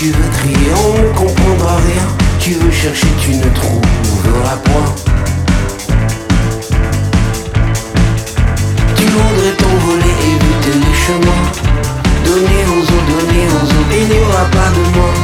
Tu veux crier, on ne comprendra rien. Tu veux chercher, tu ne trouveras point. Tu voudrais t'envoler, éviter les chemins. Donner aux autres, il n'y aura pas de moi.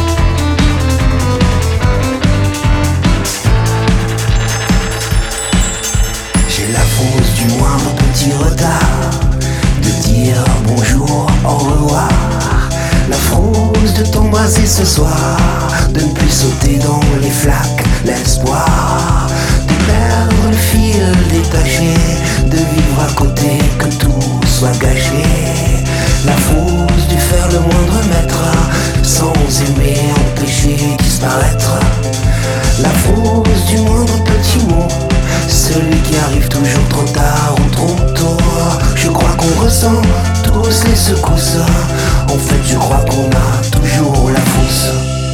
J'ai la fausse du moindre petit retard, de dire bonjour, au revoir. La fausse de t'embrasser ce soir, de ne plus sauter dans les flaques, l'espoir de perdre le fil détaché, de vivre à côté, que tout soit gâché. La fausse du faire le moindre mètre, sans aimer, empêcher disparaître. La fausse du moindre petit mot, celui qui arrive toujours trop tard ou trop tôt. Je crois qu'on ressent tous les secousses. En fait je crois qu'on a toujours la fausse.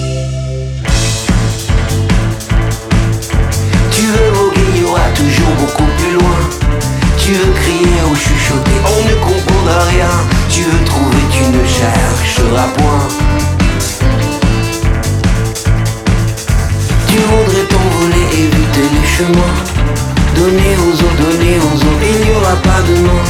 Tu veux voguer, il y aura toujours beaucoup plus loin. Tu veux crier ou chuchoter, on ne comprendra rien. Tu veux trouver, tu ne chercheras point. Tu voudrais t'envoler, éviter les chemins. Donner aux autres, il n'y aura pas de non.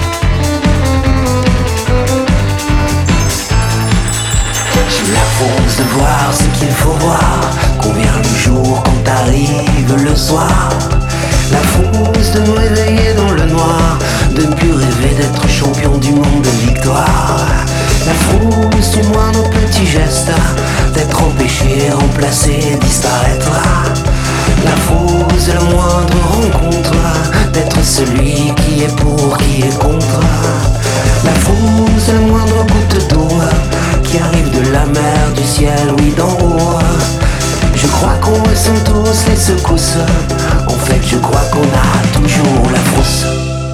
J'ai la force de voir ce qu'il faut voir, qu'on vient le jour quand arrive le soir. La force de me réveiller dans le noir, de ne plus rêver d'être champion du monde de victoire. La force du moindre petit geste, d'être empêché, remplacé, disparaître. La fausse de la moindre rencontre, d'être celui qui est pour, qui est contre. La fausse de la moindre goutte d'eau, qui arrive de la mer, du ciel, oui d'en haut. Je crois qu'on ressent tous les secousses. En fait je crois qu'on a toujours la fausse.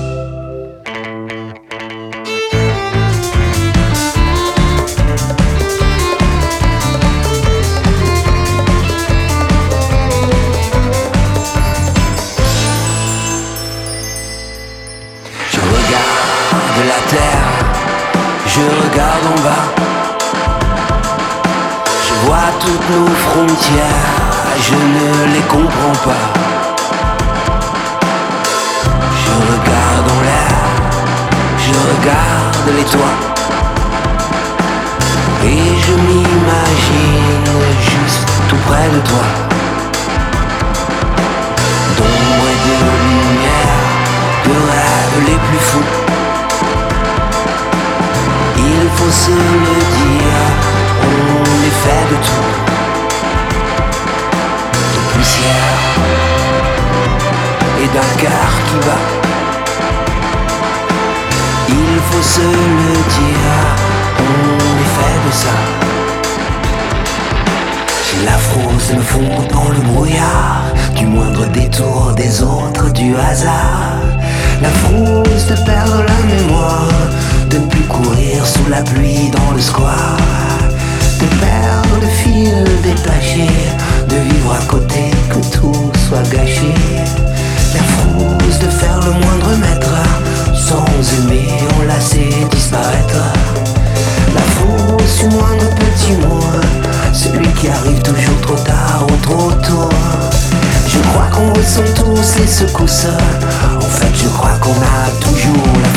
Je regarde en bas, je vois toutes nos frontières, je ne les comprends pas. Je regarde en l'air, je regarde les toits, et je m'imagine juste tout près de toi. D'ombre et de lumière, de rêves les plus fous. Il faut se le dire, on est fait de tout, de poussière et d'un cœur qui bat. Il faut se le dire, on est fait de ça. J'ai la fausse de me fondre dans le brouillard, du moindre détour des autres, du hasard. La fausse de perdre la mémoire, de ne plus courir sous la pluie dans le square, de perdre le fil détaché, de vivre à côté, que tout soit gâché. La fausse de faire le moindre mètre, sans aimer, enlacer, disparaître. La fausse du moindre petit mot, celui qui arrive toujours trop tard ou trop tôt. Je crois qu'on ressent tous les secousses. En fait je crois qu'on a toujours la